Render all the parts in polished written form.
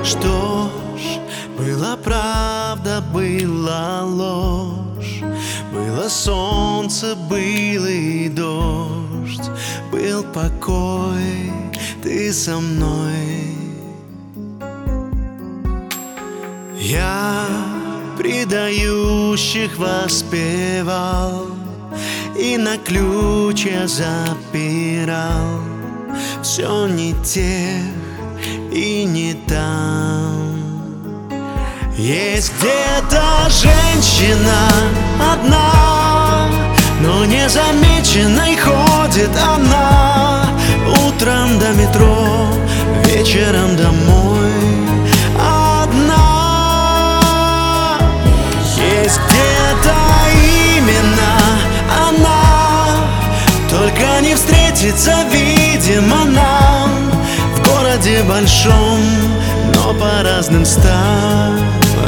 Что ж, была правда, была ложь, было солнце, был и дождь, был покой, ты со мной. Я предающих воспевал и на ключ я запирал. Все не тех и не там. Есть где-то женщина одна, но незамеченной ходит она. Утром до метро, вечером домой одна. Есть где-то именно она, только не встретится, видимо, нам в городе большом, но по разным сторонам.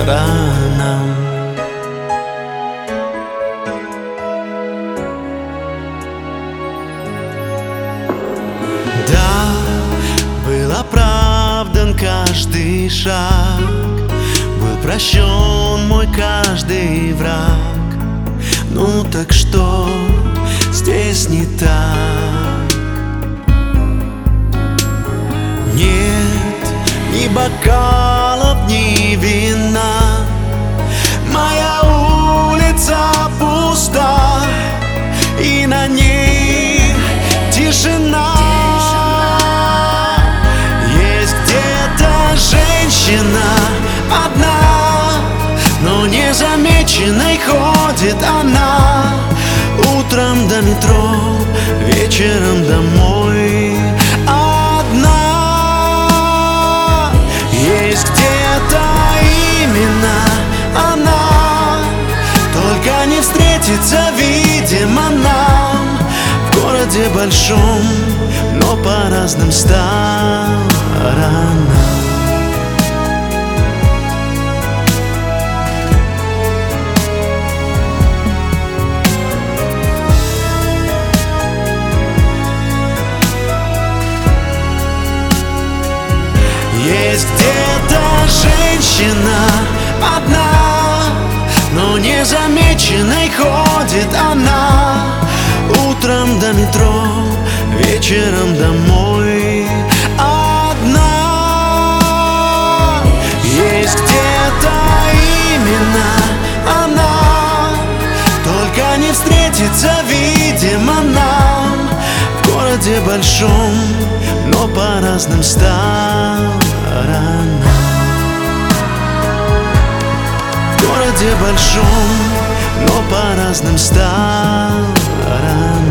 Да, был оправдан каждый шаг, был прощен мой каждый враг. Ну так что здесь не так? Нет ни бокалов, ни вина, моя улица пуста, и на ней тишина. Есть где-то женщина одна, но незамеченной ходит она. Утром до метро, вечером домой одна. Есть где-то именно она, только не встретится, видимо, нам в городе большом, но по разным сторонам. Есть где-то женщина одна, но незамеченной ходит она. Утром до метро, вечером домой одна. Есть где-то именно она, только не встретится, видимо, нам в городе большом, но по разным сторонам. В городе большом, но по разным сторонам.